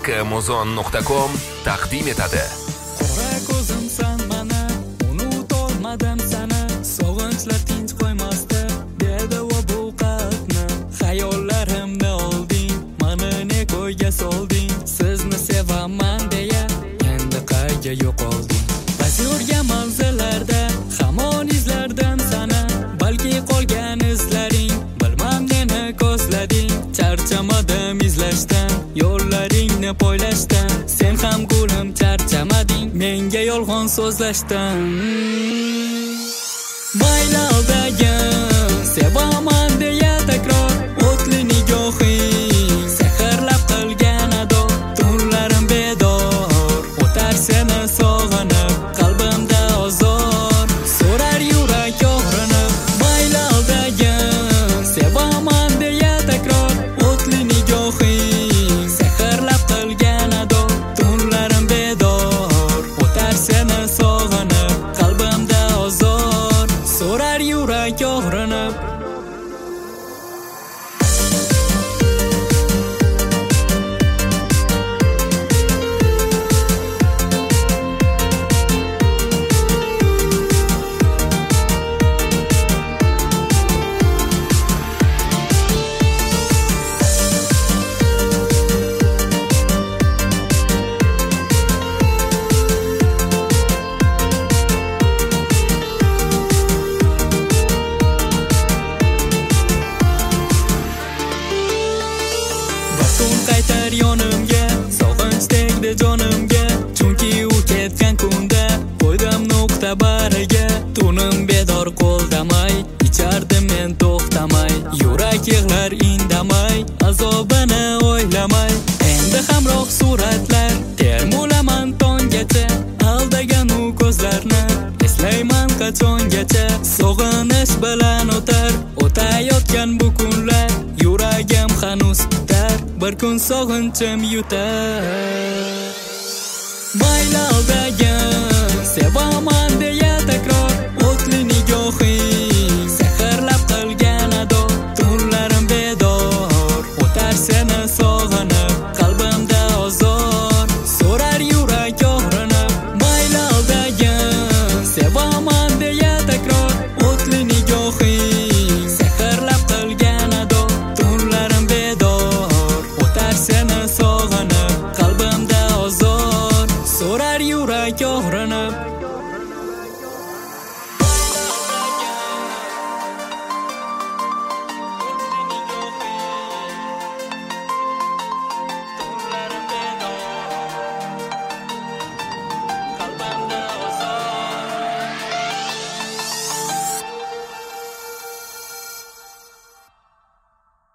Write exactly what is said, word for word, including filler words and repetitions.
Kamozon nuqta com taqdim etadi. Qora ko'zimsan mana, unutolmadim seni. Sog'inchlar tinch qo'ymasdi, dedi va bu qalbni. Xayollarimni olding, meni ne ko'yga solding. Sizni sevaman deya, endi qayga yo'qolding. Biz yurgan manzillarda, hamon izlardim seni. Balki qolgan izlaring, bilmam neni ko'zlading. Charchamadim izlashdan, yo'llaringni poylashdan. Sen ham gulim charchamading, menga yolg'on so'zlashdan. Mayli aldagin, sevaman deya takror. O'tli nigohing, sehrlab qilgan ado. Tunlarim bedor, o'tar seni sog'inib, qalbimda ozor. So'rar yurak og'rinib, mayli aldagin, sevaman deya takror. O'tli nigohing, sehrlab qilgan ado. Tunlarim bedor, o'tar seni sog'inib, qalbimda ozor. So'rar yurak og'rinib. Tun qaytar yonimga, sog'inch tegdi jonimga. Chunki u ketgan kunda qo'ydim nuqta bariga. Tunim bedor qo'ldamay, ichardim men to'xtamay. Yurak yig'lar indamay, azobini o'ylamay. Endi hamroh suratlar, termulaman tonggacha. Aldagan u ko'zlarni eslayman qachongacha. Sog'inish bilan o'tar, o'tayotgan bu kunlar. Yuragim hanuz kutar, bir kun sog'inchim yutar. Mayli aldagan